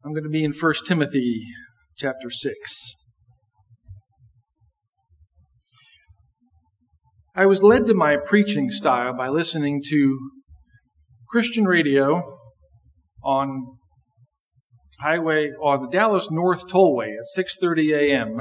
I'm going to be in 1 Timothy chapter 6. I was led to my preaching style by listening to Christian radio on the Dallas North Tollway at 6:30 a.m.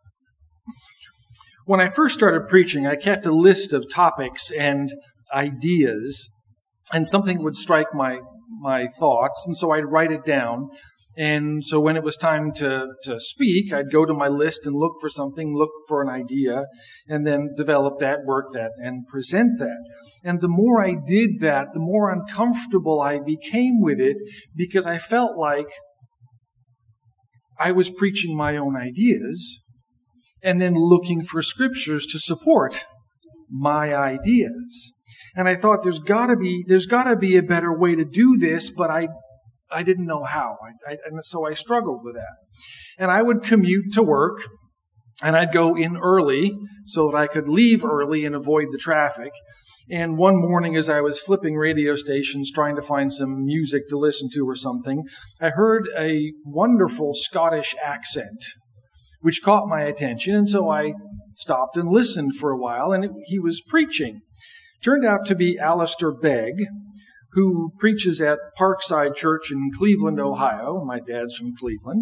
When I first started preaching, I kept a list of topics and ideas, and something would strike my thoughts, and so I'd write it down. And so when it was time to speak, I'd go to my list and look for something, look for an idea, and then develop that, work that, and present that. And the more I did that, the more uncomfortable I became with it, because I felt like I was preaching my own ideas and then looking for scriptures to support my ideas. And I thought there's got to be a better way to do this, but I didn't know how. And so I struggled with that. And I would commute to work, and I'd go in early so that I could leave early and avoid the traffic. And one morning, as I was flipping radio stations trying to find some music to listen to or something, I heard a wonderful Scottish accent, which caught my attention. And so I stopped and listened for a while, and he was preaching. Turned out to be Alistair Begg, who preaches at Parkside Church in Cleveland, Ohio. My dad's from Cleveland.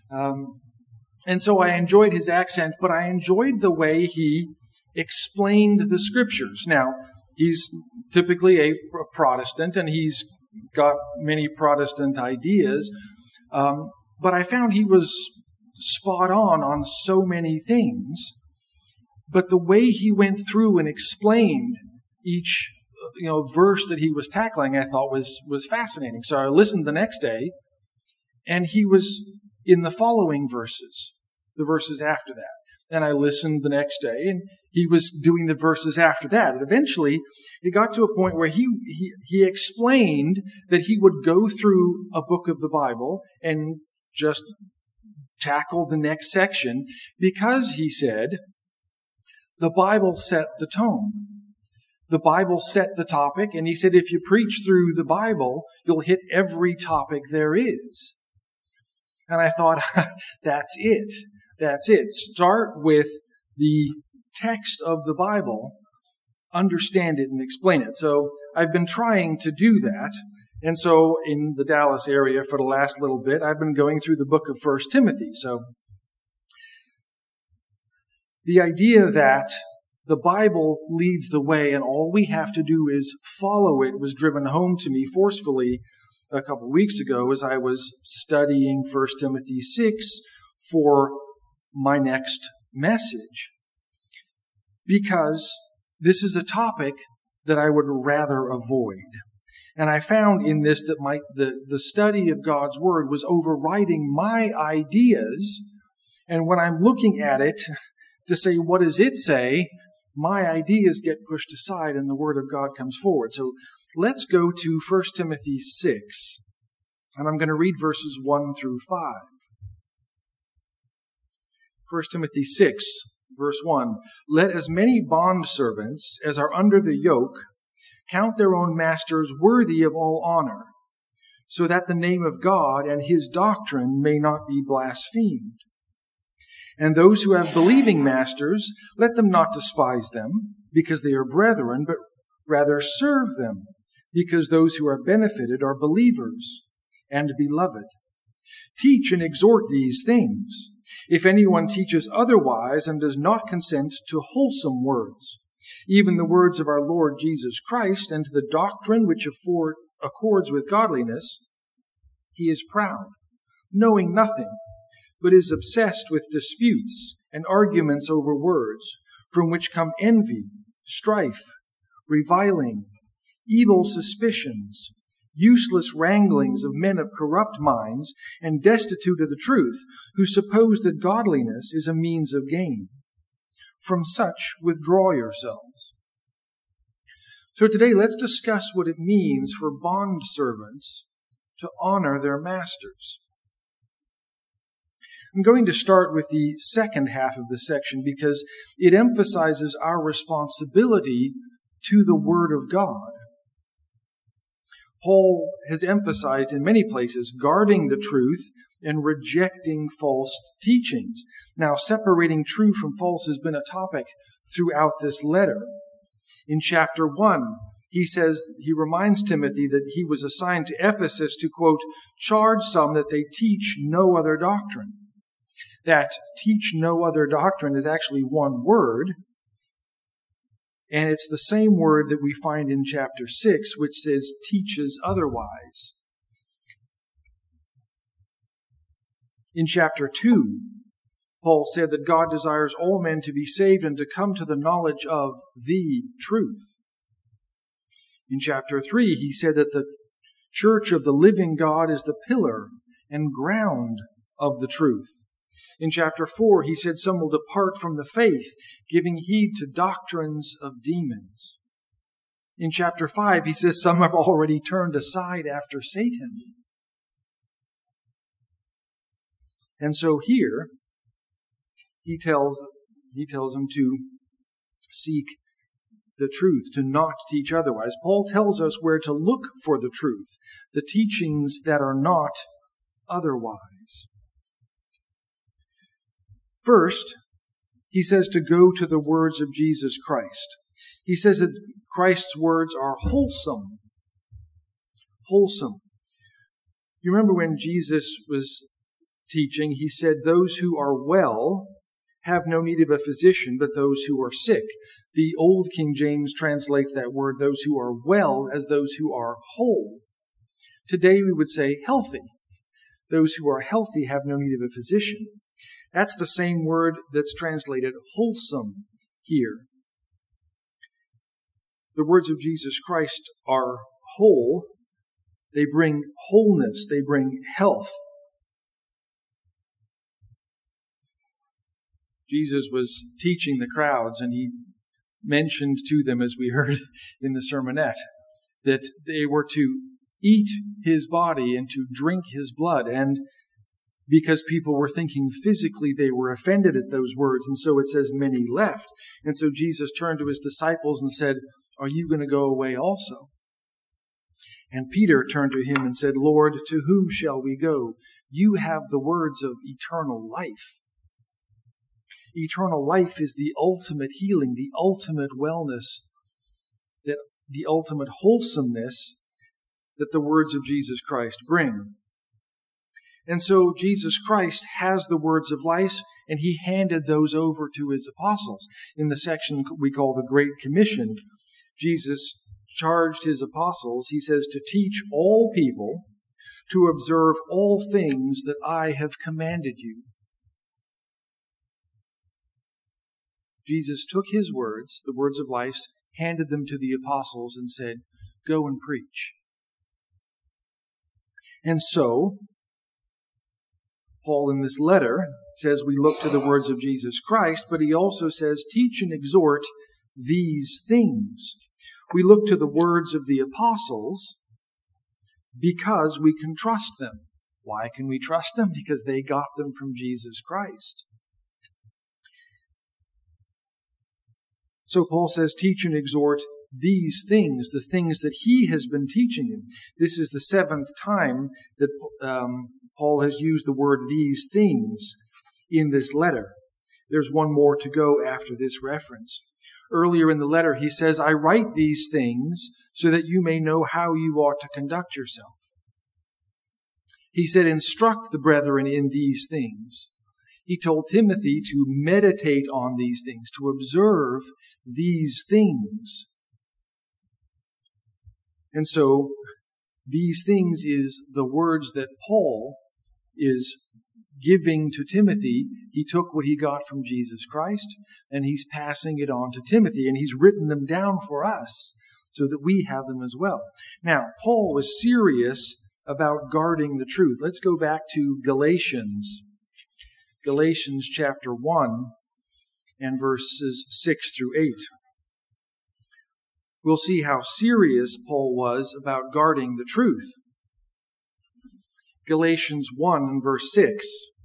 And so I enjoyed his accent, but I enjoyed the way he explained the scriptures. Now, he's typically a Protestant, and he's got many Protestant ideas, but I found he was spot on so many things. But the way he went through and explained each verse that he was tackling, I thought was fascinating. So I listened the next day, and he was in the following verses, the verses after that. And I listened the next day, and he was doing the verses after that. And eventually, it got to a point where he explained that he would go through a book of the Bible and just tackle the next section, because, he said, the Bible set the tone. The Bible set the topic, and he said if you preach through the Bible, you'll hit every topic there is. And I thought, that's it. That's it. Start with the text of the Bible, understand it, and explain it. So I've been trying to do that. And so in the Dallas area for the last little bit, I've been going through the book of 1 Timothy. So the idea that the Bible leads the way and all we have to do is follow it was driven home to me forcefully a couple of weeks ago as I was studying 1 Timothy 6 for my next message. Because this is a topic that I would rather avoid. And I found in this that the study of God's Word was overriding my ideas. And when I'm looking at it to say, what does it say? My ideas get pushed aside and the Word of God comes forward. So let's go to 1 Timothy 6. And I'm going to read verses 1 through 5. 1 Timothy 6, verse 1. Let as many bondservants as are under the yoke count their own masters worthy of all honor, so that the name of God and His doctrine may not be blasphemed. And those who have believing masters, let them not despise them, because they are brethren, but rather serve them, because those who are benefited are believers and beloved. Teach and exhort these things. If anyone teaches otherwise and does not consent to wholesome words, even the words of our Lord Jesus Christ, and to the doctrine which accords with godliness, he is proud, knowing nothing, but is obsessed with disputes and arguments over words, from which come envy, strife, reviling, evil suspicions, useless wranglings of men of corrupt minds and destitute of the truth, who suppose that godliness is a means of gain. From such withdraw yourselves. So today let's discuss what it means for bondservants to honor their masters. I'm going to start with the second half of the section because it emphasizes our responsibility to the Word of God. Paul has emphasized in many places guarding the truth and rejecting false teachings. Now, separating true from false has been a topic throughout this letter. In chapter 1, he reminds Timothy that he was assigned to Ephesus to, quote, charge some that they teach no other doctrine. That teach no other doctrine is actually one word, and it's the same word that we find in chapter 6, which says teaches otherwise. In chapter 2, Paul said that God desires all men to be saved and to come to the knowledge of the truth. In chapter 3, he said that the church of the living God is the pillar and ground of the truth. In chapter 4, he said some will depart from the faith, giving heed to doctrines of demons. In chapter 5, he says some have already turned aside after Satan. And so here, he tells them to seek the truth, to not teach otherwise. Paul tells us where to look for the truth, the teachings that are not otherwise. First, he says to go to the words of Jesus Christ. He says that Christ's words are wholesome. Wholesome. You remember when Jesus was teaching, he said, those who are well have no need of a physician, but those who are sick. The Old King James translates that word, those who are well, as those who are whole. Today we would say healthy. Those who are healthy have no need of a physician. That's the same word that's translated wholesome here. The words of Jesus Christ are whole. They bring wholeness. They bring health. Jesus was teaching the crowds, and he mentioned to them, as we heard in the sermonette, that they were to eat his body and to drink his blood. And because people were thinking physically, they were offended at those words. And so it says many left. And so Jesus turned to his disciples and said, are you going to go away also? And Peter turned to him and said, Lord, to whom shall we go? You have the words of eternal life. Eternal life is the ultimate healing, the ultimate wellness, the ultimate wholesomeness that the words of Jesus Christ bring. And so Jesus Christ has the words of life, and he handed those over to his apostles. In the section we call the Great Commission, Jesus charged his apostles, he says, to teach all people to observe all things that I have commanded you. Jesus took his words, the words of life, handed them to the apostles and said, go and preach. And so, Paul in this letter says we look to the words of Jesus Christ, but he also says, teach and exhort these things. We look to the words of the apostles because we can trust them. Why can we trust them? Because they got them from Jesus Christ. So Paul says, teach and exhort these things, the things that he has been teaching you. This is the 7th time that Paul has used the word these things in this letter. There's one more to go after this reference. Earlier in the letter, he says, I write these things so that you may know how you ought to conduct yourself. He said, instruct the brethren in these things. He told Timothy to meditate on these things, to observe these things. And so, these things is the words that Paul is giving to Timothy. He took what he got from Jesus Christ, and he's passing it on to Timothy, and he's written them down for us so that we have them as well. Now, Paul was serious about guarding the truth. Let's go back to Galatians chapter 1 and verses 6 through 8. We'll see how serious Paul was about guarding the truth. Galatians 1 and verse 6.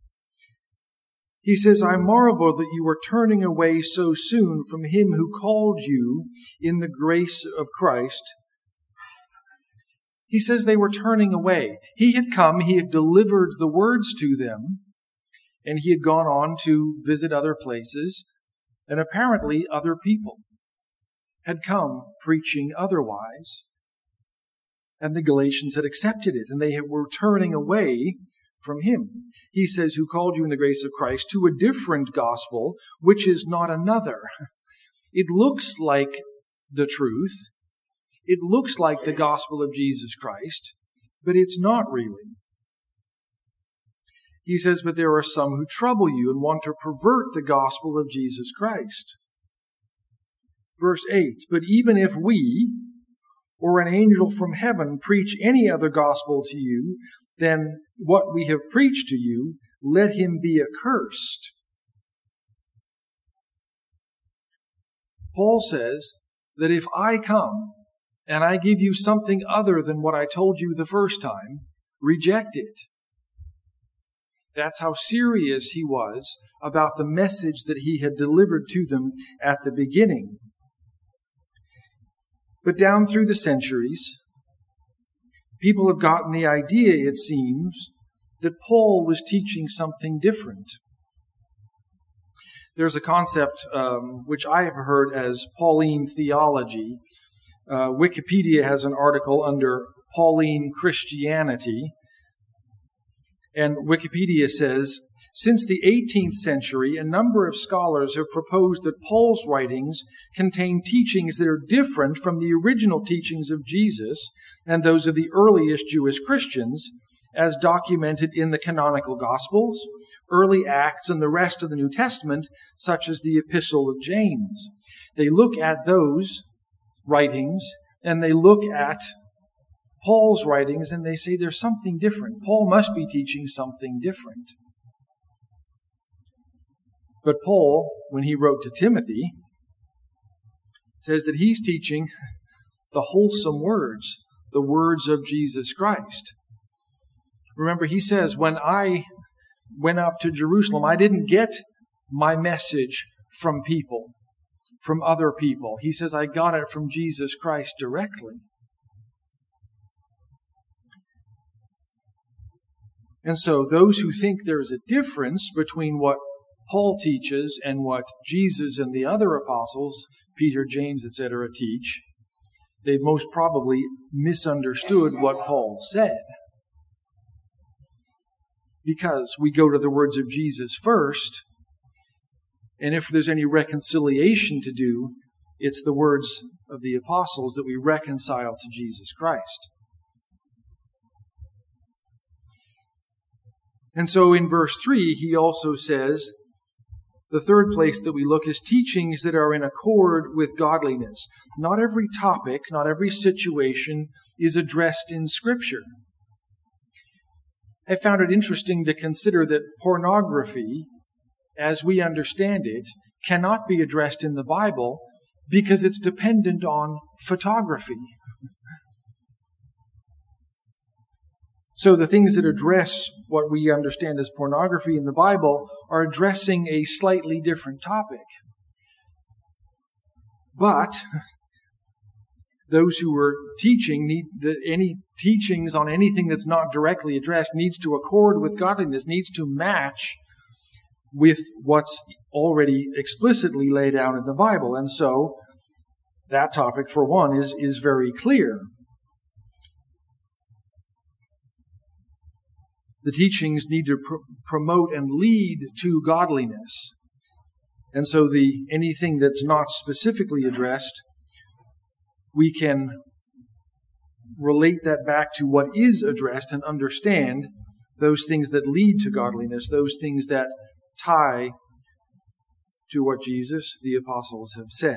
He says, I marvel that you are turning away so soon from him who called you in the grace of Christ. He says they were turning away. He had come, he had delivered the words to them, and he had gone on to visit other places, and apparently other people had come preaching otherwise, and the Galatians had accepted it, and they were turning away from him. He says, who called you in the grace of Christ to a different gospel, which is not another. It looks like the truth. It looks like the gospel of Jesus Christ, but it's not really. He says, but there are some who trouble you and want to pervert the gospel of Jesus Christ. Verse 8, but even if we, or an angel from heaven, preach any other gospel to you than what we have preached to you, let him be accursed. Paul says that if I come and I give you something other than what I told you the first time, reject it. That's how serious he was about the message that he had delivered to them at the beginning. But down through the centuries, people have gotten the idea, it seems, that Paul was teaching something different. There's a concept which I have heard as Pauline theology. Wikipedia has an article under Pauline Christianity, and Wikipedia says, since the 18th century, a number of scholars have proposed that Paul's writings contain teachings that are different from the original teachings of Jesus and those of the earliest Jewish Christians, as documented in the canonical Gospels, early Acts, and the rest of the New Testament, such as the Epistle of James. They look at those writings, and they look at Paul's writings, and they say there's something different. Paul must be teaching something different. But Paul, when he wrote to Timothy, says that he's teaching the wholesome words, the words of Jesus Christ. Remember, he says, when I went up to Jerusalem, I didn't get my message from people, from other people. He says, I got it from Jesus Christ directly. And so those who think there is a difference between what Paul teaches and what Jesus and the other apostles, Peter, James, etc., teach, they most probably misunderstood what Paul said. Because we go to the words of Jesus first, and if there's any reconciliation to do, it's the words of the apostles that we reconcile to Jesus Christ. And so in verse 3, he also says, the third place that we look is teachings that are in accord with godliness. Not every topic, not every situation is addressed in Scripture. I found it interesting to consider that pornography, as we understand it, cannot be addressed in the Bible because it's dependent on photography. So the things that address what we understand as pornography in the Bible are addressing a slightly different topic. But those who are teaching need that any teachings on anything that's not directly addressed needs to accord with godliness, needs to match with what's already explicitly laid out in the Bible. And so that topic, for one, is very clear. The teachings need to promote and lead to godliness. And so anything that's not specifically addressed, we can relate that back to what is addressed and understand those things that lead to godliness, those things that tie to what Jesus, the apostles, have said.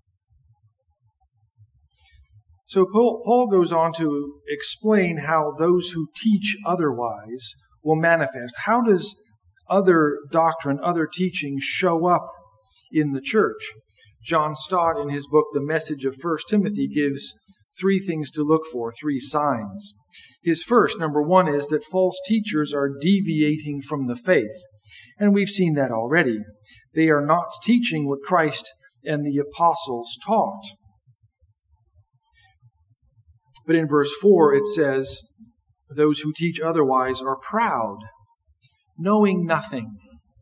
So Paul goes on to explain how those who teach otherwise will manifest. How does other doctrine, other teaching show up in the church? John Stott, in his book, The Message of 1 Timothy, gives 3 things to look for, 3 signs. His first, number 1, is that false teachers are deviating from the faith. And we've seen that already. They are not teaching what Christ and the apostles taught. But in verse 4 it says, those who teach otherwise are proud, knowing nothing.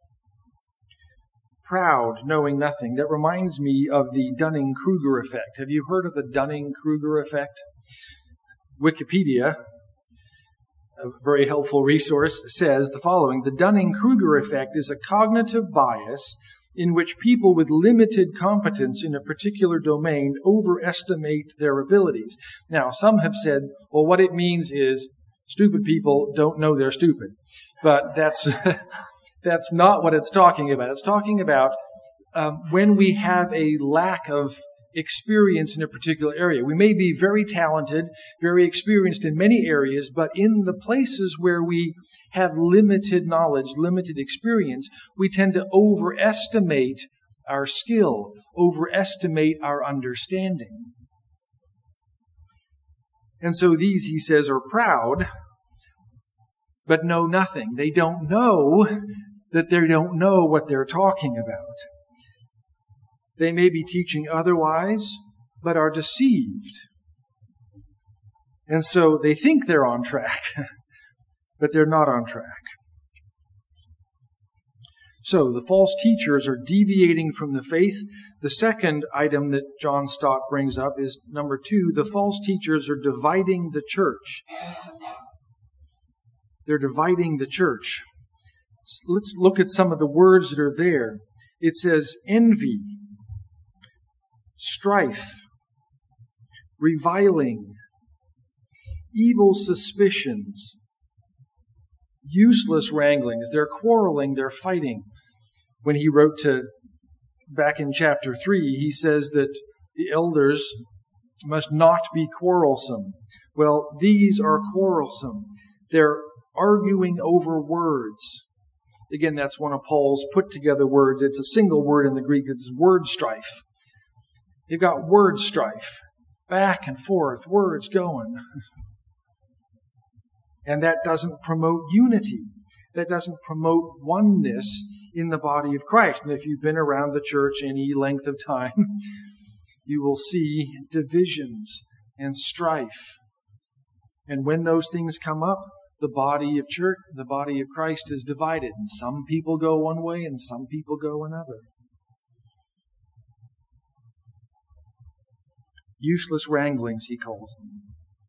Proud, knowing nothing. That reminds me of the Dunning-Kruger effect. Have you heard of the Dunning-Kruger effect? Wikipedia, a very helpful resource, says the following: the Dunning-Kruger effect is a cognitive bias in which people with limited competence in a particular domain overestimate their abilities. Now, some have said, well, what it means is stupid people don't know they're stupid. But that's not what it's talking about. It's talking about when we have a lack of experience in a particular area. We may be very talented, very experienced in many areas, but in the places where we have limited knowledge, limited experience, we tend to overestimate our skill, overestimate our understanding. And so these, he says, are proud, but know nothing. They don't know that they don't know what they're talking about. They may be teaching otherwise, but are deceived. And so they think they're on track, but they're not on track. So the false teachers are deviating from the faith. The second item that John Stott brings up is number 2, the false teachers are dividing the church. They're dividing the church. Let's look at some of the words that are there. It says envy, strife, reviling, evil suspicions, useless wranglings. They're quarreling, they're fighting. When he wrote back in chapter 3, he says that the elders must not be quarrelsome. Well, these are quarrelsome. They're arguing over words. Again, that's one of Paul's put together words. It's a single word in the Greek. It's word strife. You've got word strife. Back and forth, words going. And that doesn't promote unity. That doesn't promote oneness in the body of Christ. And if you've been around the church any length of time, you will see divisions and strife. And when those things come up, the body of Christ is divided. And some people go one way and some people go another. Useless wranglings, he calls them.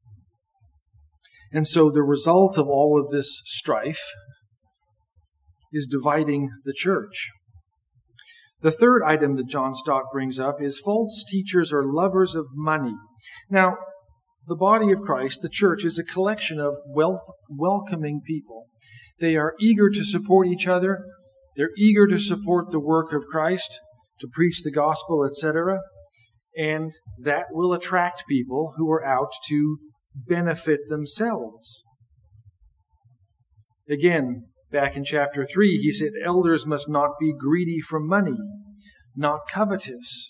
And so the result of all of this strife is dividing the church. The third item that John Stott brings up is false teachers are lovers of money. Now, the body of Christ, the church, is a collection of welcoming people. They are eager to support each other. They're eager to support the work of Christ, to preach the gospel, etc. And that will attract people who are out to benefit themselves. Again, back in chapter 3, he said, elders must not be greedy for money, not covetous.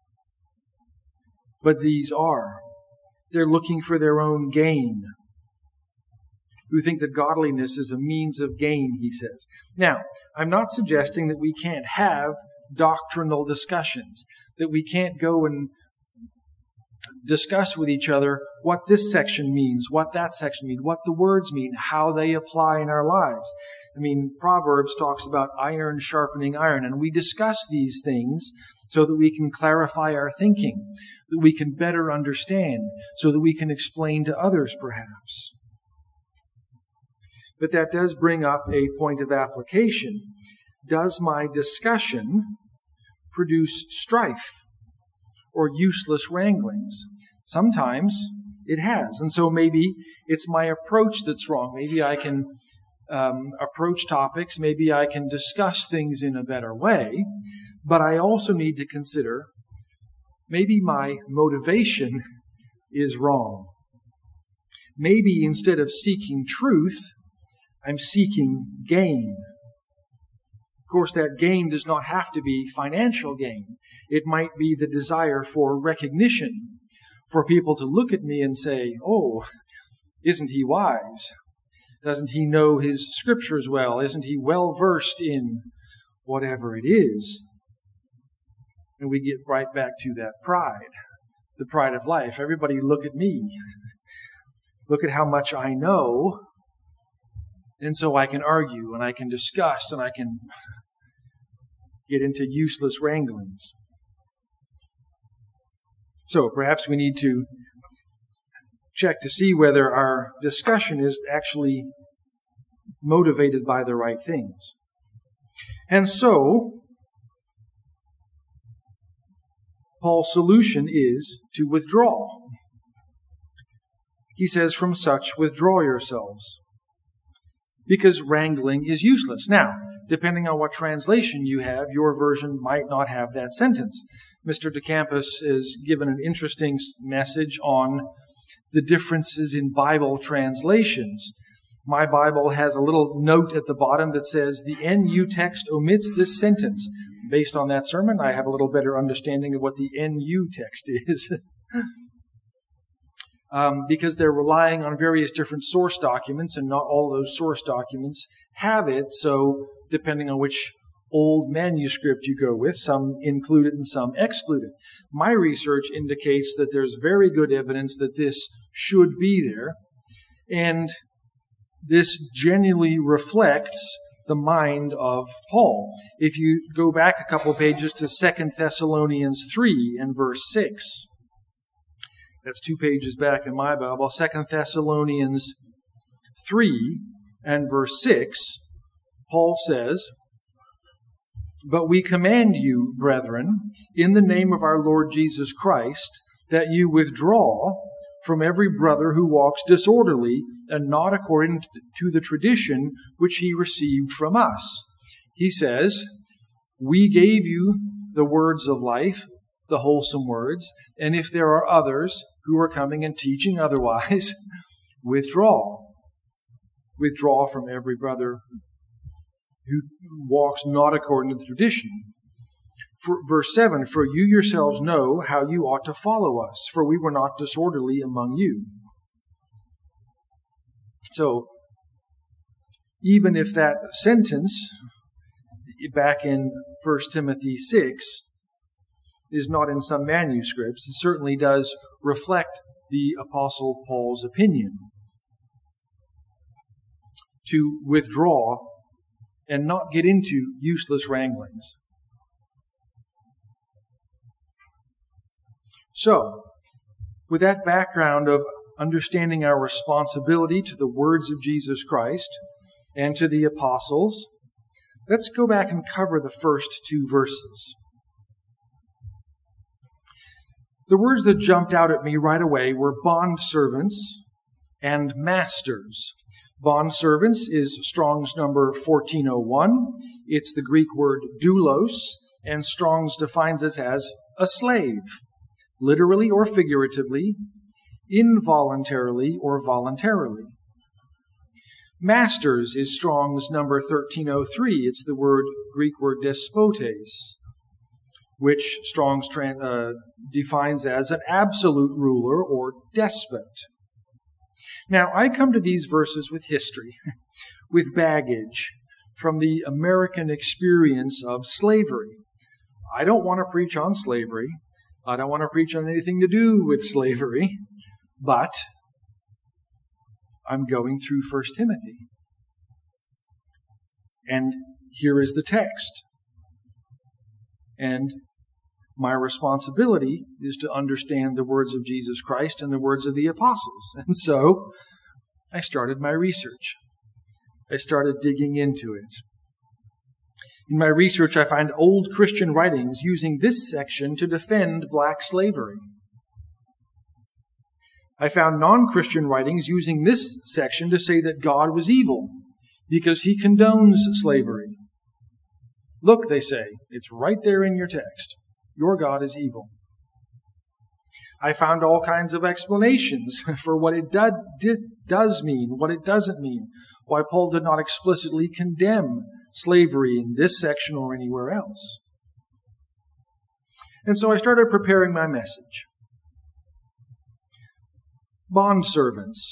But these are. They're looking for their own gain. Who think that godliness is a means of gain, he says. Now, I'm not suggesting that we can't have doctrinal discussions, that we can't go and discuss with each other what this section means, what that section means, what the words mean, how they apply in our lives. I mean, Proverbs talks about iron sharpening iron, and we discuss these things so that we can clarify our thinking, that we can better understand, so that we can explain to others, perhaps. But that does bring up a point of application. Does my discussion produce strife or useless wranglings? Sometimes it has. And so maybe it's my approach that's wrong. Maybe I can approach topics. Maybe I can discuss things in a better way. But I also need to consider maybe my motivation is wrong. Maybe instead of seeking truth, I'm seeking gain. Of course, that gain does not have to be financial gain. It might be the desire for recognition, for people to look at me and say, oh, isn't he wise? Doesn't he know his scriptures well? Isn't he well versed in whatever it is? And we get right back to that pride, the pride of life. Everybody look at me. Look at how much I know. And so I can argue and I can discuss and I can get into useless wranglings. So perhaps we need to check to see whether our discussion is actually motivated by the right things. And so, Paul's solution is to withdraw. He says, from such withdraw yourselves, because wrangling is useless. Now, depending on what translation you have, your version might not have that sentence. Mr. DeCampus has given an interesting message on the differences in Bible translations. My Bible has a little note at the bottom that says the NU text omits this sentence. Based on that sermon, I have a little better understanding of what the NU text is. Because they're relying on various different source documents, and not all those source documents have it. So depending on which old manuscript you go with, some include it and some exclude it. My research indicates that there's very good evidence that this should be there, and this genuinely reflects the mind of Paul. If you go back a couple pages to 2 Thessalonians 3 and verse 6, that's 2 pages back in my Bible, 2 Thessalonians 3 and verse 6, Paul says, "But we command you, brethren, in the name of our Lord Jesus Christ, that you withdraw from every brother who walks disorderly and not according to the tradition which he received from us." He says, we gave you the words of life, the wholesome words, and if there are others who are coming and teaching otherwise, withdraw. Withdraw from every brother who walks not according to the tradition. Verse 7, "For you yourselves know how you ought to follow us, for we were not disorderly among you." So, even if that sentence back in 1 Timothy 6 is not in some manuscripts, it certainly does reflect the Apostle Paul's opinion to withdraw and not get into useless wranglings. So, with that background of understanding our responsibility to the words of Jesus Christ and to the apostles, let's go back and cover the first 2 verses. The words that jumped out at me right away were bondservants and masters. Bondservants is Strong's number 1401. It's the Greek word doulos, and Strong's defines it as a slave, literally or figuratively, involuntarily or voluntarily. Masters is Strong's number 1303. It's the Greek word despotes, which Strong's defines as an absolute ruler or despot. Now, I come to these verses with history, with baggage from the American experience of slavery. I don't want to preach on slavery. I don't want to preach on anything to do with slavery, but I'm going through 1 Timothy. And here is the text. And my responsibility is to understand the words of Jesus Christ and the words of the apostles. And so I started my research. I started digging into it. In my research, I find old Christian writings using this section to defend black slavery. I found non-Christian writings using this section to say that God was evil because he condones slavery. Look, they say, it's right there in your text. Your God is evil. I found all kinds of explanations for what it does mean, what it doesn't mean, why Paul did not explicitly condemn slavery in this section or anywhere else. And so I started preparing my message. Bondservants.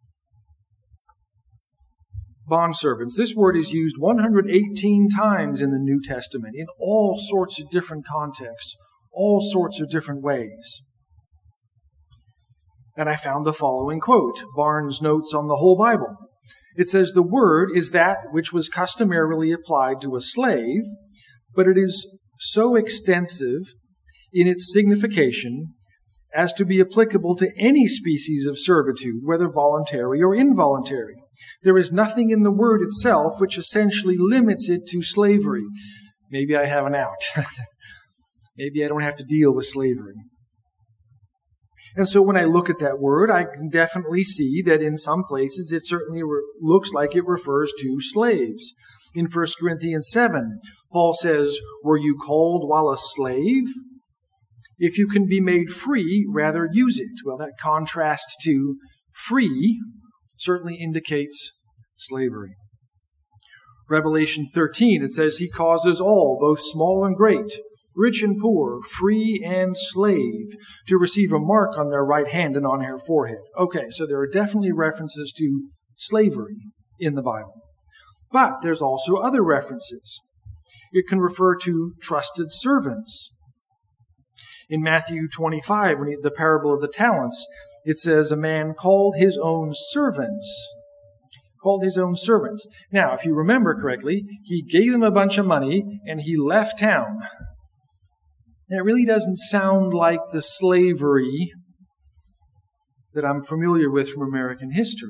Bondservants. This word is used 118 times in the New Testament in all sorts of different contexts, all sorts of different ways. And I found the following quote, Barnes' Notes on the Whole Bible. It says, "The word is that which was customarily applied to a slave, but it is so extensive in its signification as to be applicable to any species of servitude, whether voluntary or involuntary. There is nothing in the word itself which essentially limits it to slavery." Maybe I have an out. Maybe I don't have to deal with slavery. And so when I look at that word, I can definitely see that in some places it certainly looks like it refers to slaves. In 1 Corinthians 7, Paul says, "Were you called while a slave? If you can be made free, rather use it." Well, that contrast to free certainly indicates slavery. Revelation 13, it says, "He causes all, both small and great, rich and poor, free and slave, to receive a mark on their right hand and on their forehead." Okay, so there are definitely references to slavery in the Bible. But there's also other references. It can refer to trusted servants. In Matthew 25, when the parable of the talents, it says a man called his own servants. Called his own servants. Now, if you remember correctly, he gave them a bunch of money and he left town. And it really doesn't sound like the slavery that I'm familiar with from American history.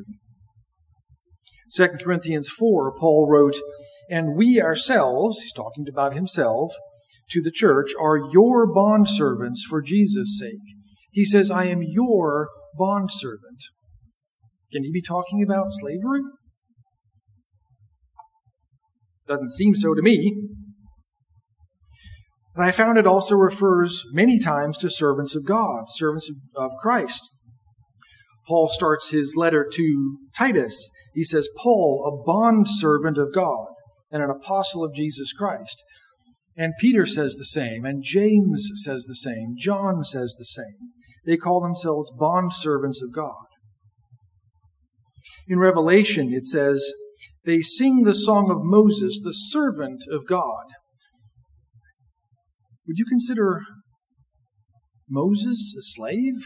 2 Corinthians 4, Paul wrote, "And we ourselves," he's talking about himself, "to the church, are your bondservants for Jesus' sake." He says, "I am your bondservant." Can he be talking about slavery? Doesn't seem so to me. And I found it also refers many times to servants of God, servants of Christ. Paul starts his letter to Titus. He says, "Paul, a bondservant of God and an apostle of Jesus Christ." And Peter says the same, and James says the same, John says the same. They call themselves bondservants of God. In Revelation, it says, "They sing the song of Moses, the servant of God." Would you consider Moses a slave?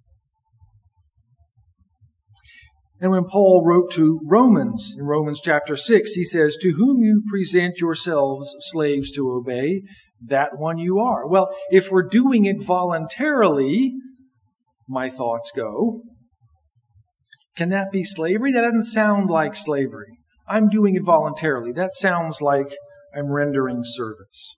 And when Paul wrote to Romans, in Romans chapter 6, he says, "To whom you present yourselves slaves to obey, that one you are." Well, if we're doing it voluntarily, my thoughts go, can that be slavery? That doesn't sound like slavery. I'm doing it voluntarily. That sounds like I'm rendering service.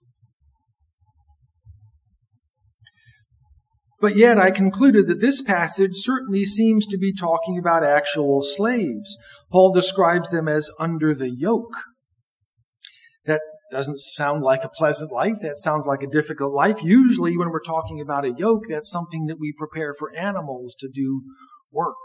But yet I concluded that this passage certainly seems to be talking about actual slaves. Paul describes them as under the yoke. That doesn't sound like a pleasant life. That sounds like a difficult life. Usually when we're talking about a yoke, that's something that we prepare for animals to do work.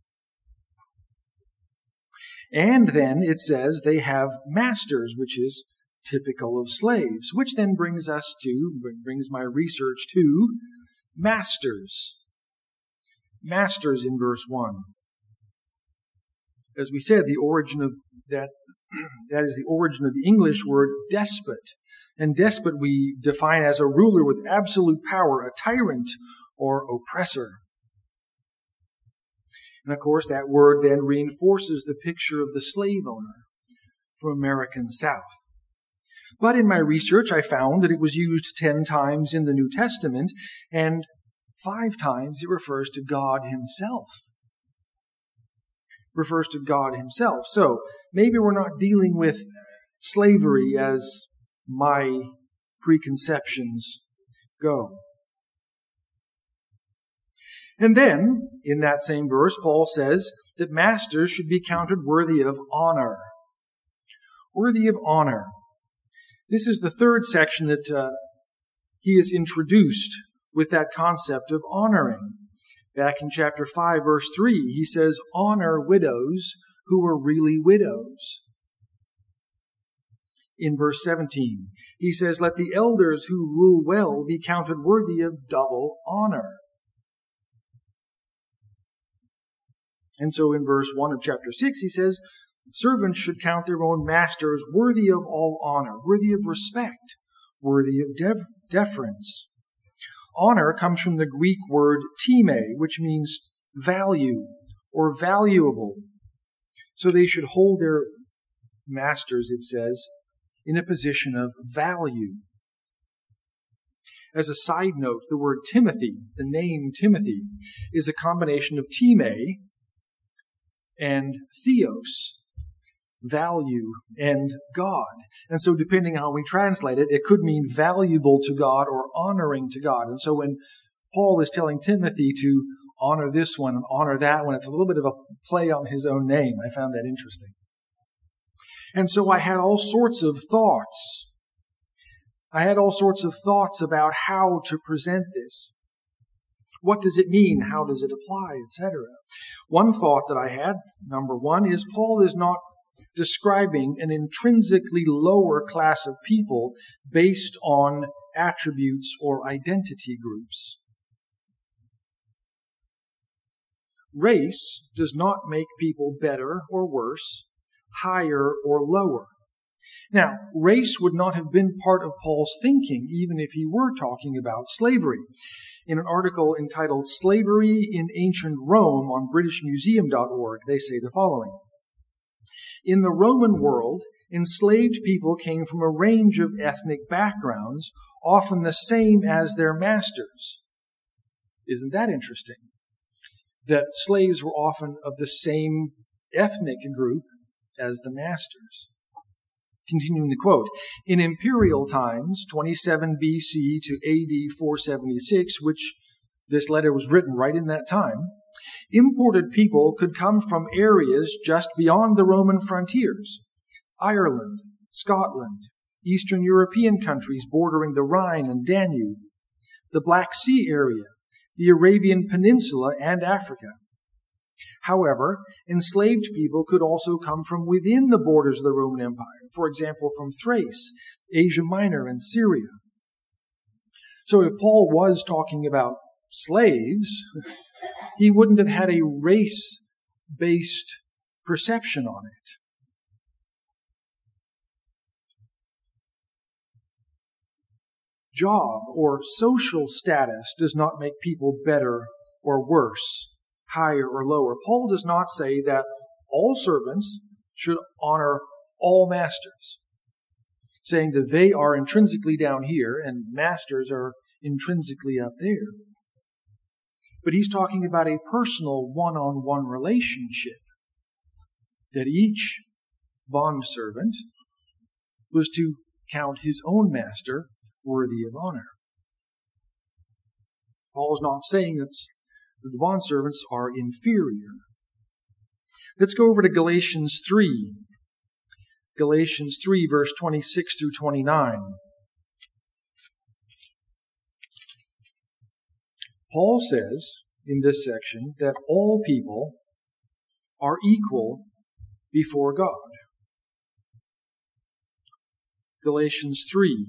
And then it says they have masters, which is typical of slaves, which then brings my research to masters. Masters in verse 1. As we said, the origin of that is the origin of the English word despot. And despot we define as a ruler with absolute power, a tyrant or oppressor. And of course, that word then reinforces the picture of the slave owner from American South. But in my research, I found that it was used 10 times in the New Testament, and 5 times it refers to God Himself. Refers to God Himself. So maybe we're not dealing with slavery as my preconceptions go. And then, in that same verse, Paul says that masters should be counted worthy of honor. Worthy of honor. This is the third section that he has introduced with that concept of honoring. Back in chapter 5, verse 3, he says, "Honor widows who are really widows." In verse 17, he says, "Let the elders who rule well be counted worthy of double honor." And so in verse 1 of chapter 6, he says, servants should count their own masters worthy of all honor, worthy of respect, worthy of deference. Honor comes from the Greek word time, which means value or valuable. So they should hold their masters, it says, in a position of value. As a side note, the word Timothy, the name Timothy, is a combination of time and theos, value and God. And so depending on how we translate it, it could mean valuable to God or honoring to God. And so when Paul is telling Timothy to honor this one and honor that one, it's a little bit of a play on his own name. I found that interesting. And so I had all sorts of thoughts. I had all sorts of thoughts about how to present this. What does it mean? How does it apply? Etc. One thought that I had, number one, is Paul is not describing an intrinsically lower class of people based on attributes or identity groups. Race does not make people better or worse, higher or lower. Now, race would not have been part of Paul's thinking, even if he were talking about slavery. In an article entitled Slavery in Ancient Rome on BritishMuseum.org, they say the following. In the Roman world, enslaved people came from a range of ethnic backgrounds, often the same as their masters. Isn't that interesting? That slaves were often of the same ethnic group as the masters. Continuing the quote, in imperial times, 27 BC to AD 476, which this letter was written right in that time, imported people could come from areas just beyond the Roman frontiers, Ireland, Scotland, Eastern European countries bordering the Rhine and Danube, the Black Sea area, the Arabian Peninsula, and Africa. However, enslaved people could also come from within the borders of the Roman Empire, for example, from Thrace, Asia Minor, and Syria. So if Paul was talking about slaves, he wouldn't have had a race-based perception on it. Job or social status does not make people better or worse, higher or lower. Paul does not say that all servants should honor all masters, saying that they are intrinsically down here and masters are intrinsically up there. But he's talking about a personal one-on-one relationship, that each bondservant was to count his own master worthy of honor. Paul is not saying that the bondservants are inferior. Let's go over to Galatians 3. Galatians 3, verse 26 through 29. Paul says in this section that all people are equal before God. Galatians 3.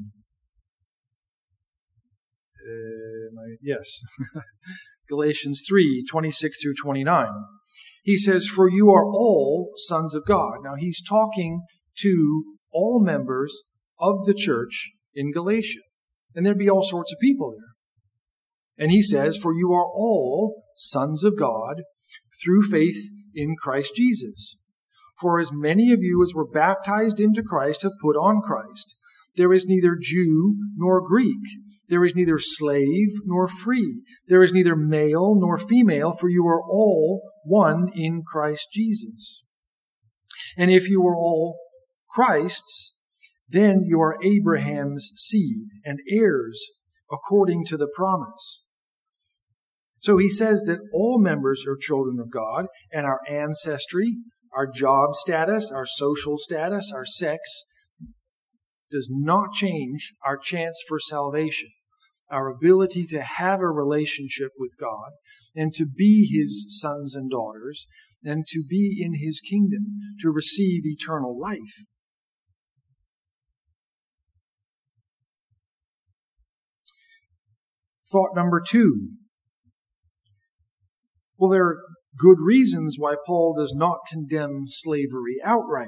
Galatians 3, 26 through 29. He says, for you are all sons of God. Now he's talking to all members of the church in Galatia. And there'd be all sorts of people there. And he says, for you are all sons of God through faith in Christ Jesus. For as many of you as were baptized into Christ have put on Christ. There is neither Jew nor Greek. There is neither slave nor free. There is neither male nor female, for you are all one in Christ Jesus. And if you are all Christ's, then you are Abraham's seed and heirs according to the promise. So he says that all members are children of God, and our ancestry, our job status, our social status, our sex does not change our chance for salvation, our ability to have a relationship with God and to be His sons and daughters and to be in His kingdom, to receive eternal life. Thought number 2. Well, there are good reasons why Paul does not condemn slavery outright.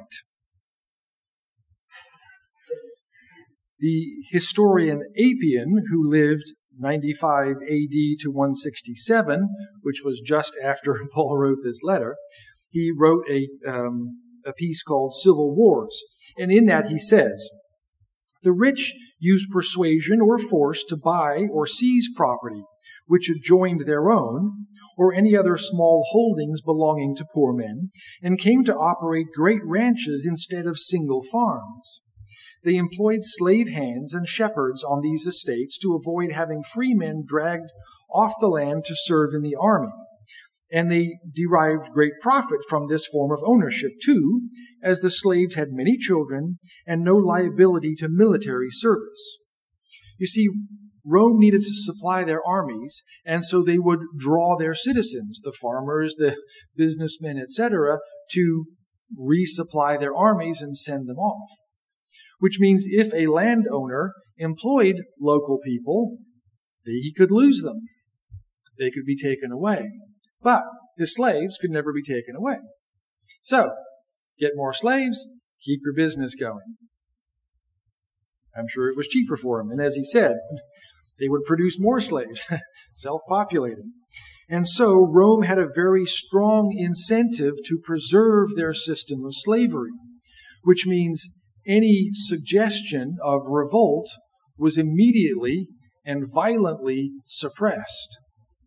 The historian Appian, who lived 95 AD to 167, which was just after Paul wrote this letter, he wrote a piece called Civil Wars. And in that he says, "The rich used persuasion or force to buy or seize property which adjoined their own, or any other small holdings belonging to poor men, and came to operate great ranches instead of single farms. They employed slave hands and shepherds on these estates to avoid having free men dragged off the land to serve in the army. And they derived great profit from this form of ownership, too, as the slaves had many children and no liability to military service." You see, Rome needed to supply their armies, and so they would draw their citizens, the farmers, the businessmen, etc., to resupply their armies and send them off. Which means if a landowner employed local people, he could lose them. They could be taken away. But his slaves could never be taken away. So, get more slaves, keep your business going. I'm sure it was cheaper for him. And as he said, they would produce more slaves, self-populating. And so Rome had a very strong incentive to preserve their system of slavery, which means any suggestion of revolt was immediately and violently suppressed.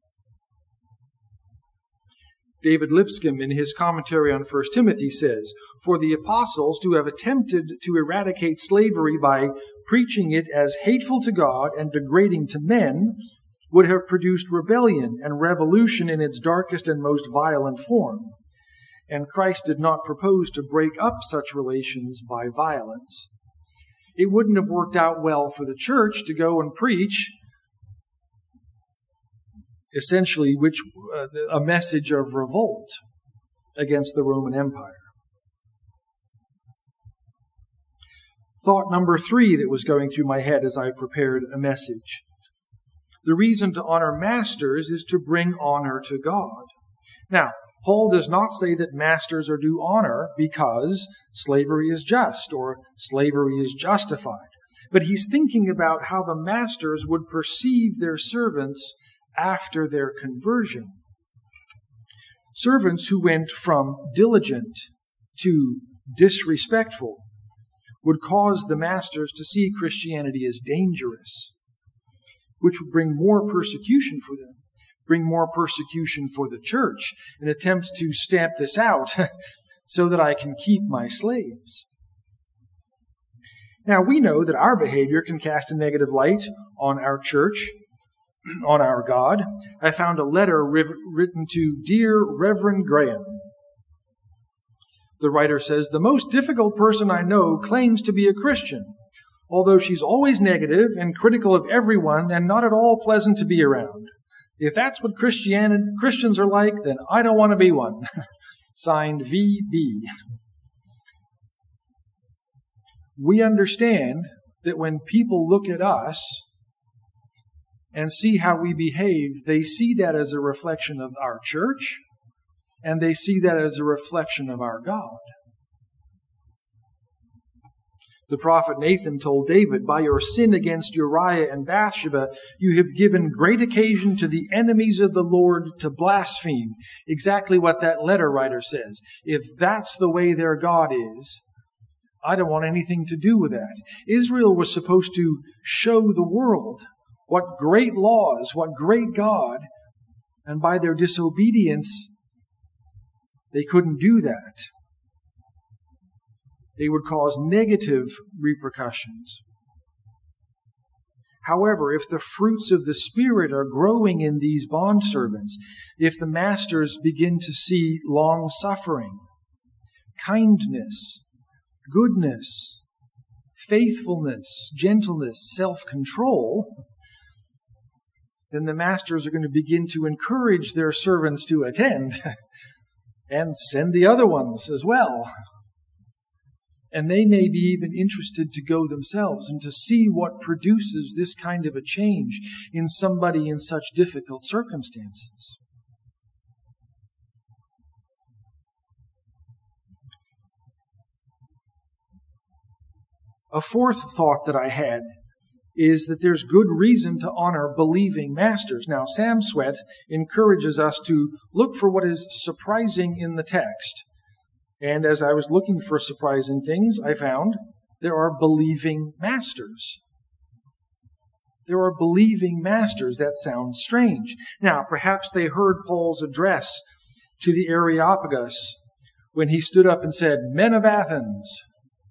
David Lipscomb, in his commentary on 1 Timothy, says, "For the apostles to have attempted to eradicate slavery by preaching it as hateful to God and degrading to men would have produced rebellion and revolution in its darkest and most violent form. And Christ did not propose to break up such relations by violence." It wouldn't have worked out well for the church to go and preach essentially a message of revolt against the Roman Empire. Thought number 3 that was going through my head as I prepared a message. The reason to honor masters is to bring honor to God. Now, Paul does not say that masters are due honor because slavery is just or slavery is justified. But he's thinking about how the masters would perceive their servants after their conversion. Servants who went from diligent to disrespectful would cause the masters to see Christianity as dangerous, which would bring more persecution for them, bring more persecution for the church, an attempt to stamp this out so that I can keep my slaves. Now, we know that our behavior can cast a negative light on our church, on our God. I found a letter written to Dear Reverend Graham. The writer says, "The most difficult person I know claims to be a Christian, although she's always negative and critical of everyone and not at all pleasant to be around. If that's what Christians are like, then I don't want to be one." Signed, VB. We understand that when people look at us and see how we behave, they see that as a reflection of our church, and they see that as a reflection of our God. The prophet Nathan told David, "By your sin against Uriah and Bathsheba, you have given great occasion to the enemies of the Lord to blaspheme." Exactly what that letter writer says. If that's the way their God is, I don't want anything to do with that. Israel was supposed to show the world what great laws, what great God, and by their disobedience, they couldn't do that. They would cause negative repercussions. However, if the fruits of the Spirit are growing in these bondservants, if the masters begin to see long-suffering, kindness, goodness, faithfulness, gentleness, self-control, then the masters are going to begin to encourage their servants to attend and send the other ones as well. And they may be even interested to go themselves and to see what produces this kind of a change in somebody in such difficult circumstances. A fourth thought that I had is that there's good reason to honor believing masters. Now, Sam Sweat encourages us to look for what is surprising in the text. And as I was looking for surprising things, I found there are believing masters. There are believing masters. That sounds strange. Now, perhaps they heard Paul's address to the Areopagus when he stood up and said, "Men of Athens."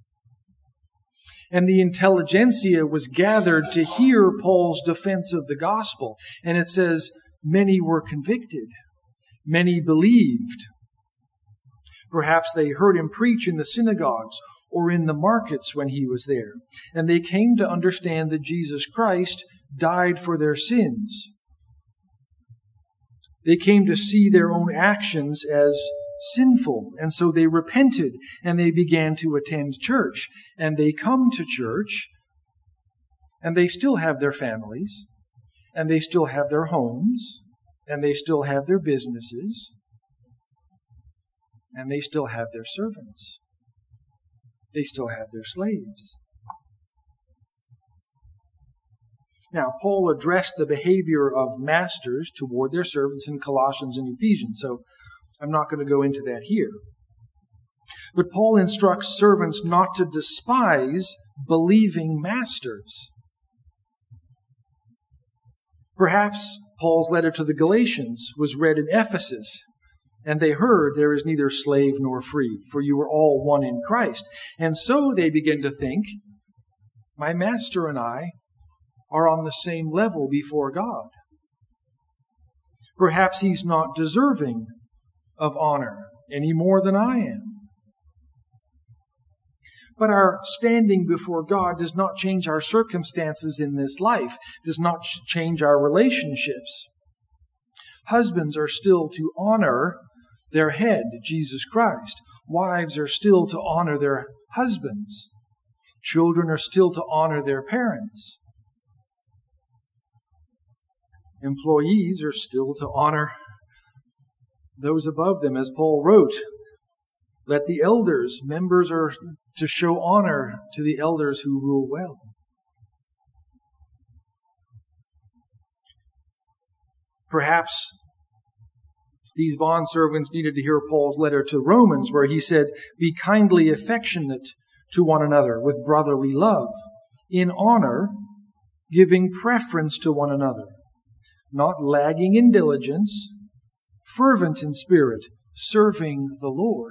And the intelligentsia was gathered to hear Paul's defense of the gospel. And it says, many were convicted. Many believed. Perhaps they heard him preach in the synagogues or in the markets when he was there. And they came to understand that Jesus Christ died for their sins. They came to see their own actions as sinful, and so they repented and they began to attend church. And they come to church and they still have their families and they still have their homes and they still have their businesses and they still have their servants. They still have their slaves. Now, Paul addressed the behavior of masters toward their servants in Colossians and Ephesians, so I'm not going to go into that here. But Paul instructs servants not to despise believing masters. Perhaps Paul's letter to the Galatians was read in Ephesus, and they heard, "There is neither slave nor free, for you are all one in Christ." And so they begin to think, my master and I are on the same level before God. Perhaps he's not deserving of honor any more than I am. But our standing before God does not change our circumstances in this life, does not change our relationships. Husbands are still to honor their head, Jesus Christ. Wives are still to honor their husbands. Children are still to honor their parents. Employees are still to honor those above them. As Paul wrote, let the elders, members are to show honor to the elders who rule well. Perhaps these bondservants needed to hear Paul's letter to Romans, where he said, "Be kindly affectionate to one another with brotherly love, in honor, giving preference to one another, not lagging in diligence, fervent in spirit, serving the Lord."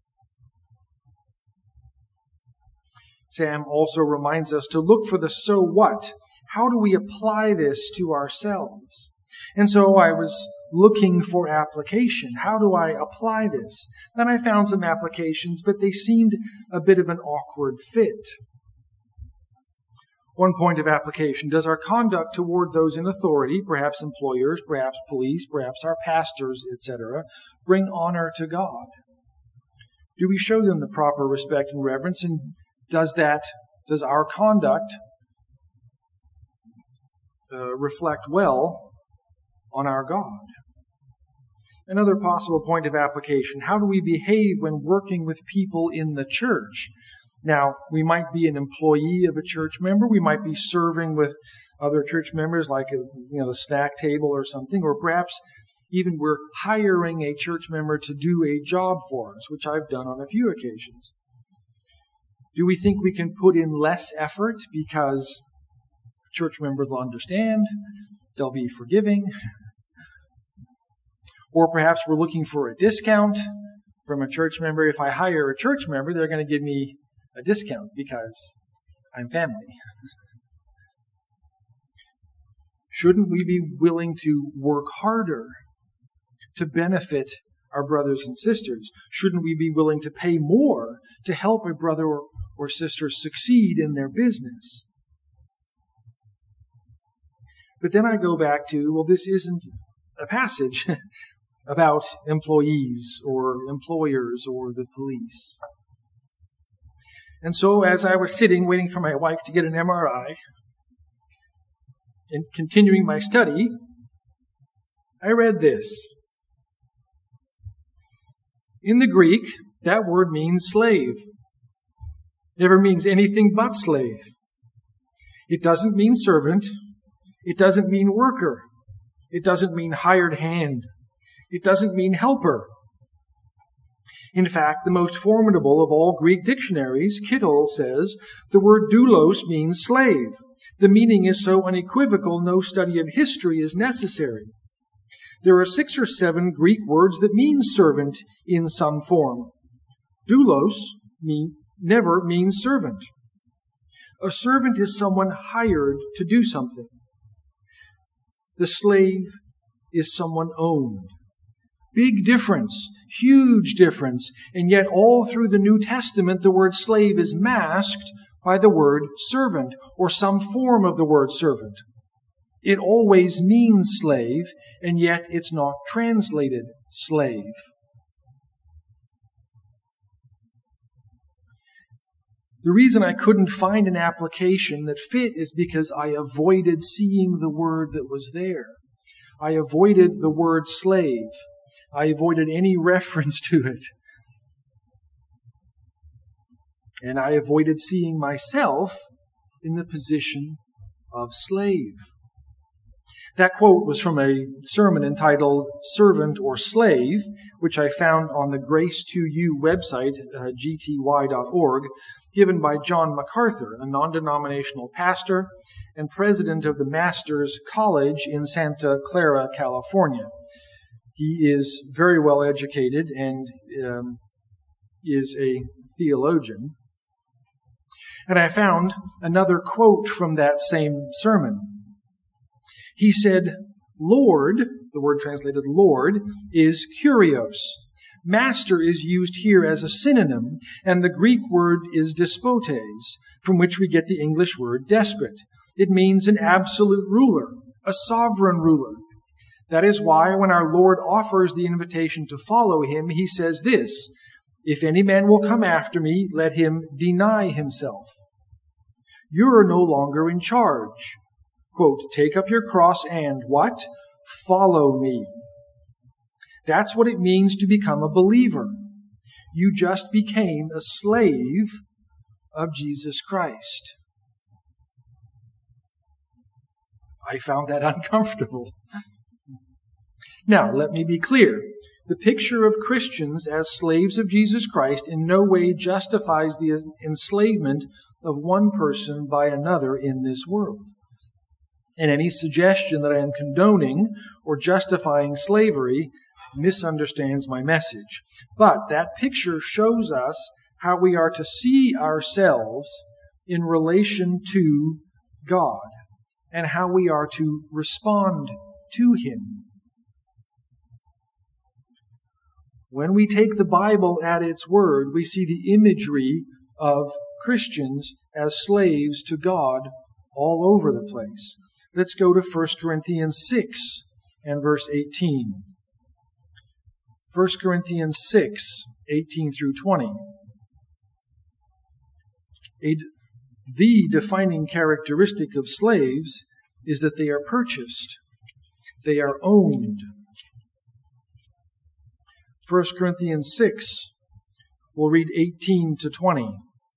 Sam also reminds us to look for the so what. How do we apply this to ourselves? And so I was looking for application. How do I apply this? Then I found some applications, but they seemed a bit of an awkward fit. One point of application: does our conduct toward those in authority, perhaps employers, perhaps police, perhaps our pastors, etc., bring honor to God? Do we show them the proper respect and reverence? And does our conduct reflect well on our God? Another possible point of application: how do we behave when working with people in the church? Now, we might be an employee of a church member. We might be serving with other church members, like the snack table or something, or perhaps even we're hiring a church member to do a job for us, which I've done on a few occasions. Do we think we can put in less effort because church members will understand, they'll be forgiving? Or perhaps we're looking for a discount from a church member. If I hire a church member, they're going to give me a discount because I'm family. Shouldn't we be willing to work harder to benefit our brothers and sisters? Shouldn't we be willing to pay more to help a brother or sister succeed in their business? But then I go back to, well, this isn't a passage about employees or employers or the police. And so as I was sitting waiting for my wife to get an MRI and continuing my study, I read this. In the Greek, that word means slave. It never means anything but slave. It doesn't mean servant. It doesn't mean worker. It doesn't mean hired hand. It doesn't mean helper. In fact, the most formidable of all Greek dictionaries, Kittel, says the word doulos means slave. The meaning is so unequivocal, no study of history is necessary. There are 6 or 7 Greek words that mean servant in some form. Doulos never means servant. A servant is someone hired to do something. The slave is someone owned. Big difference, huge difference, and yet all through the New Testament the word slave is masked by the word servant, or some form of the word servant. It always means slave, and yet it's not translated slave. The reason I couldn't find an application that fit is because I avoided seeing the word that was there. I avoided the word slave. I avoided any reference to it. And I avoided seeing myself in the position of slave. That quote was from a sermon entitled Servant or Slave, which I found on the Grace to You website, gty.org, given by John MacArthur, a non-denominational pastor and president of the Masters College in Santa Clara, California. He is very well educated and is a theologian. And I found another quote from that same sermon. He said, Lord, the word translated Lord, is kurios. Master is used here as a synonym, and the Greek word is despotes, from which we get the English word despot. It means an absolute ruler, a sovereign ruler. That is why when our Lord offers the invitation to follow him, he says this, if any man will come after me, let him deny himself. You are no longer in charge. Quote, take up your cross and what? Follow me. That's what it means to become a believer. You just became a slave of Jesus Christ. I found that uncomfortable. Now, let me be clear. The picture of Christians as slaves of Jesus Christ in no way justifies the enslavement of one person by another in this world. And any suggestion that I am condoning or justifying slavery misunderstands my message. But that picture shows us how we are to see ourselves in relation to God and how we are to respond to Him. When we take the Bible at its word, we see the imagery of Christians as slaves to God all over the place. Let's go to 1 Corinthians 6 and verse 18. 1 Corinthians 6, 18 through 20. The defining characteristic of slaves is that they are purchased. They are owned. 1 Corinthians 6, we'll read 18 to 20.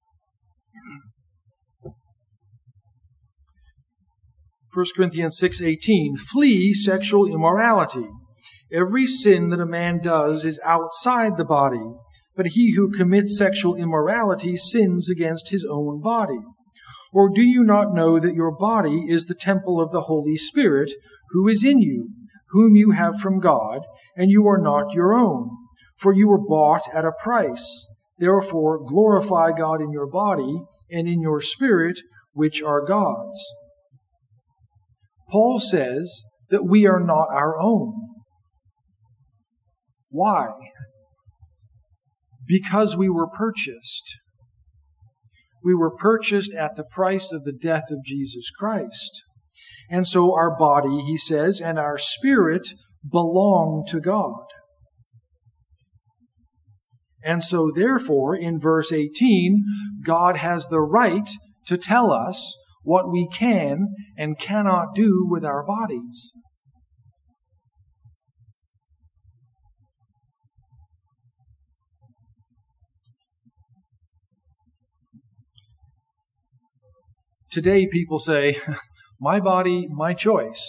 1 Corinthians 6:18, flee sexual immorality. Every sin that a man does is outside the body, but he who commits sexual immorality sins against his own body. Or do you not know that your body is the temple of the Holy Spirit, who is in you, whom you have from God, and you are not your own? For you were bought at a price. Therefore glorify God in your body and in your spirit, which are God's. Paul says that we are not our own. Why? Because we were purchased. We were purchased at the price of the death of Jesus Christ. And so our body, he says, and our spirit belong to God. And so therefore, in verse 18, God has the right to tell us what we can and cannot do with our bodies. Today people say, my body, my choice.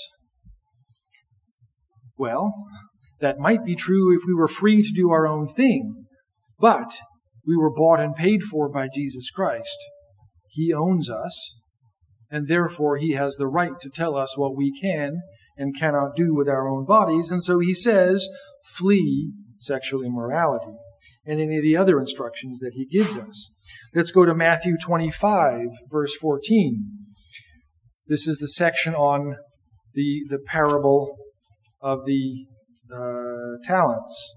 Well, that might be true if we were free to do our own thing, but we were bought and paid for by Jesus Christ. He owns us, and therefore He has the right to tell us what we can and cannot do with our own bodies. And so He says, flee sexual immorality and any of the other instructions that He gives us. Let's go to Matthew 25, verse 14. This is the section on the parable of the talents.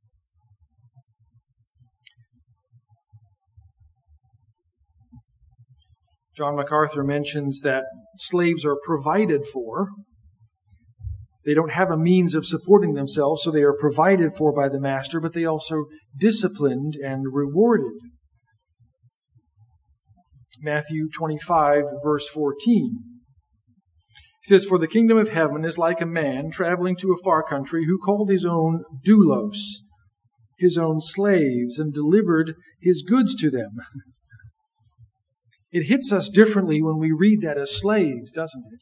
John MacArthur mentions that slaves are provided for. They don't have a means of supporting themselves, so they are provided for by the master, but they also disciplined and rewarded. Matthew 25, verse 14. He says, "For the kingdom of heaven is like a man traveling to a far country who called his own doulos, his own slaves, and delivered his goods to them." It hits us differently when we read that as slaves, doesn't it?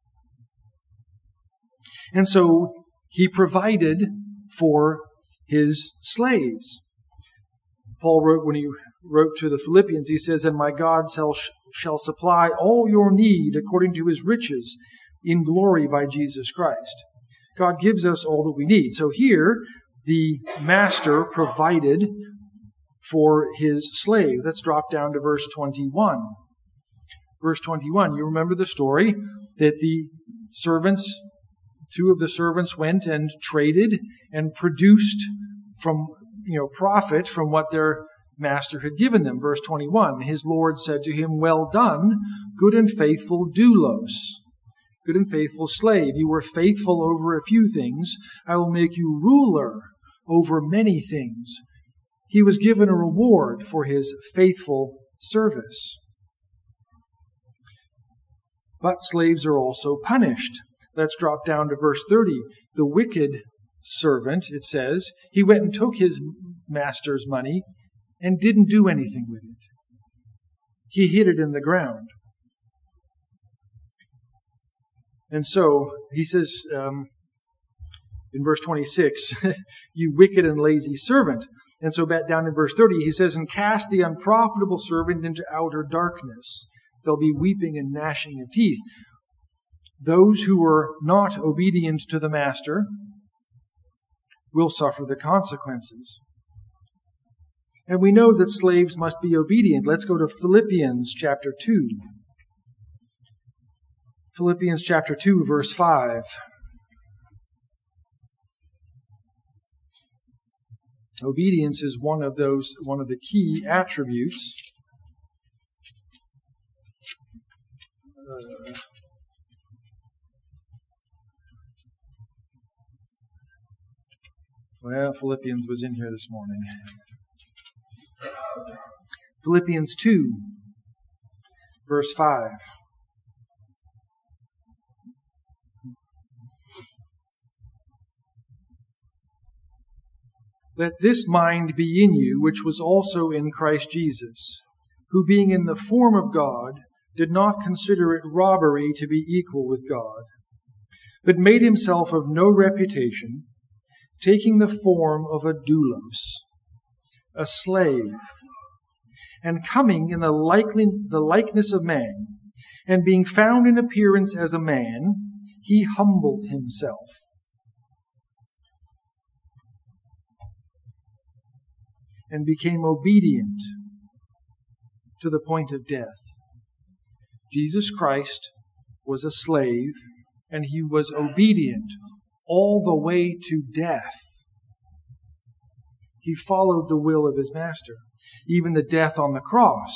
And so he provided for his slaves. Paul wrote, when he wrote to the Philippians, he says, "And my God shall supply all your need according to His riches in glory by Jesus Christ." God gives us all that we need. So here, the master provided for his slave. Let's drop down to verse 21. Verse 21, you remember the story that the servants, two of the servants went and traded and produced profit from what their master had given them. Verse 21, his Lord said to him, "Well done, good and faithful doulos, good and faithful slave. You were faithful over a few things. I will make you ruler over many things." He was given a reward for his faithful service. But slaves are also punished. Let's drop down to verse 30. The wicked servant, it says, he went and took his master's money and didn't do anything with it. He hid it in the ground. And so he says in verse 26, "You wicked and lazy servant." And so back down in verse 30, he says, "And cast the unprofitable servant into outer darkness. There'll be weeping and gnashing of teeth." Those who were not obedient to the master will suffer the consequences. And we know that slaves must be obedient. Let's go to Philippians chapter 2. Philippians chapter 2, verse 5. Obedience is one of the key attributes Philippians was in here this morning. Philippians 2, verse 5. "Let this mind be in you, which was also in Christ Jesus, who being in the form of God, did not consider it robbery to be equal with God, but made himself of no reputation, taking the form of a doulos, a slave, and coming in the likeness of man, and being found in appearance as a man, he humbled himself." And became obedient to the point of death. Jesus Christ was a slave, and he was obedient all the way to death. He followed the will of his master, even the death on the cross.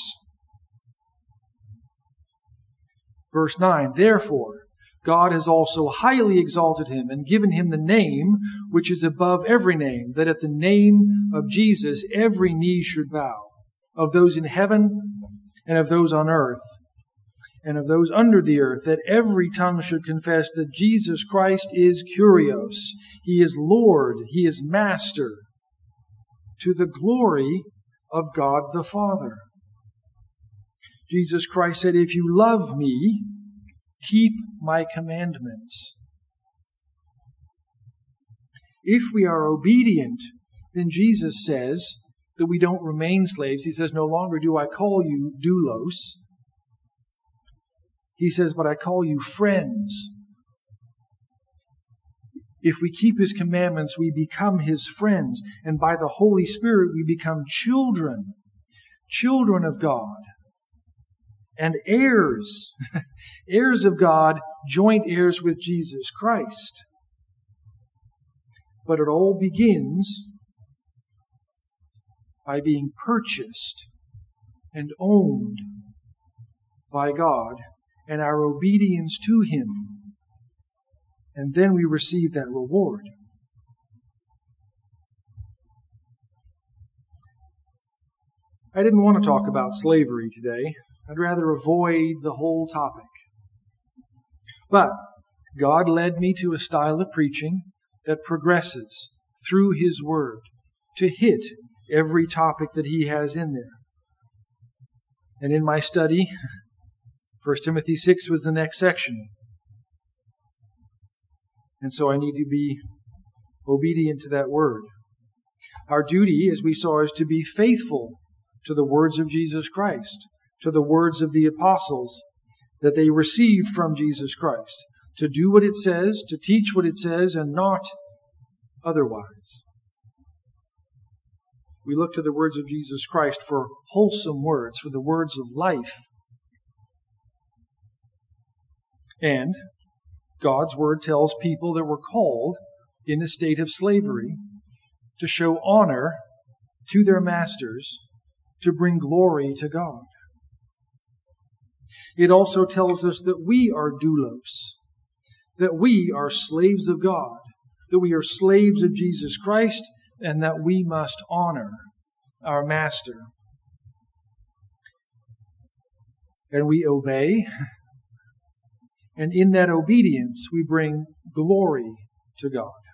Verse 9, "Therefore, God has also highly exalted him and given him the name which is above every name, that at the name of Jesus every knee should bow, of those in heaven and of those on earth and of those under the earth, that every tongue should confess that Jesus Christ is Kyrios. He is Lord, He is Master, to the glory of God the Father." Jesus Christ said, "If you love me, keep my commandments." If we are obedient, then Jesus says that we don't remain slaves. He says, "No longer do I call you doulos." He says, "But I call you friends." If we keep His commandments, we become His friends. And by the Holy Spirit, we become children of God. And heirs, heirs of God, joint heirs with Jesus Christ. But it all begins by being purchased and owned by God and our obedience to Him. And then we receive that reward. I didn't want to talk about slavery today. I'd rather avoid the whole topic. But God led me to a style of preaching that progresses through His Word to hit every topic that He has in there. And in my study, 1 Timothy 6 was the next section. And so I need to be obedient to that word. Our duty, as we saw, is to be faithful to the words of Jesus Christ, to the words of the apostles that they received from Jesus Christ, to do what it says, to teach what it says, and not otherwise. We look to the words of Jesus Christ for wholesome words, for the words of life. And God's Word tells people that were called in a state of slavery to show honor to their masters, to bring glory to God. It also tells us that we are doulos, that we are slaves of God, that we are slaves of Jesus Christ, and that we must honor our master. And we obey, and in that obedience we bring glory to God.